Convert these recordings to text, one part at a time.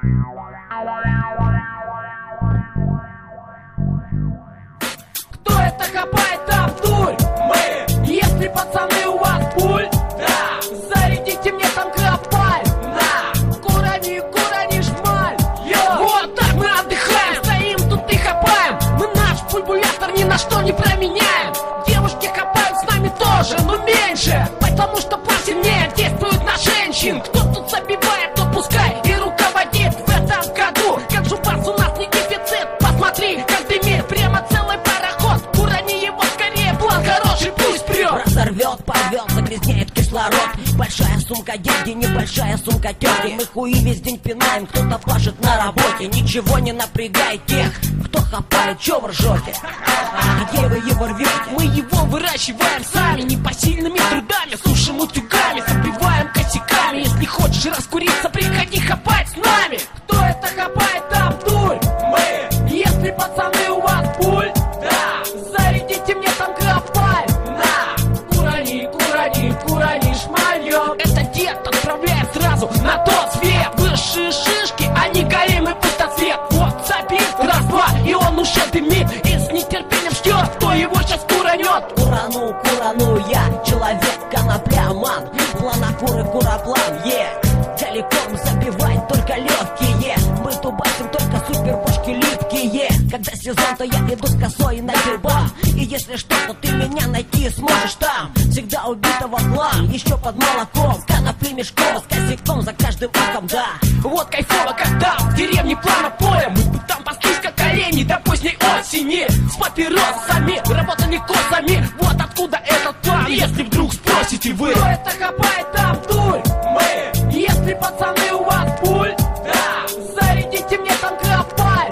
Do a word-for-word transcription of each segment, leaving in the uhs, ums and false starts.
Кто это хапает там дурь? Мы. Если пацаны у вас пуль, да, зарядите мне там крапаль. На, курани, курани, шмаль. Йо. Вот так мы отдыхаем, стоим тут и хапаем. Мы наш пульбулятор ни на что не променяем. Девушки хапают с нами тоже, но меньше, потому что посильнее действуют на женщин. Кто тут забивает, тот пускай и руководит в этом году. Как жупас у нас не дефицит. Посмотри, как дымит прямо целый пароход. Курани его скорее, план хороший, пусть прет. Разорвет, порвет, загрязняет кислород. Большая сумка деньги, небольшая сумка тёрки. Мы хуи весь день пинаем, кто-то пашет на работе. Ничего не напрягает тех, кто хапает, чё вы ржете? Где вы его рвете? Мы его выращиваем сами, непосильными трудами, сушим утюгами, забиваем косяками. Если хочешь раскуриться, приходи хапать с нами. Кто это хапает там дурь? Мы. Если пацаны у вас пуль, да, зарядите мне там крапаль. На, курани, курани, курани, шмальё. Это дед отправляет сразу на тот свет. Высшие шишки, они горим и пустоцвет. Вот забит, раз-два, и он уже дымит. И с нетерпением ждет, кто его сейчас куранет. Курану, курану, я человек, конопляман. Планокуры, кураплан, е. Целиком забивать только легкие. Мы тубасим только супербошки липкие. Когда сезон, то я иду с косой на гербам. И если что, то ты меня найти сможешь там. Всегда убитого хлам, еще под молоком. Конопли мешком, с косяком за каждым оком, да. Вот кайфово, когда в деревне плана поля. Мы там паслись как олени до поздней осени. С папиросами, работали косами. Вот откуда этот план, если вдруг спросите вы. Кто это хапает там дурь? Мы. Если пацаны у вас пуль, да, зарядите мне там крапаль.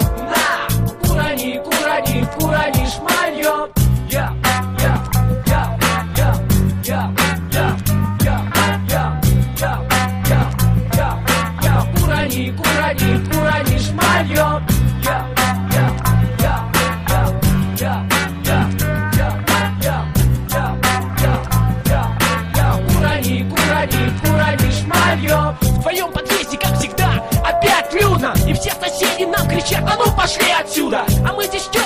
На, курани, курани, курани, шмальё. Я, я, я, я, я, я, я, я, я, я, я, я, курани, курани, курани, шмальё. Я, я, я, я, я, я, я, я, я, я, я, я, курани, курани, курани, шмальё. В твоем подъезде, как всегда, опять людно. И все соседи нам кричат: а ну пошли отсюда. А мы здесь что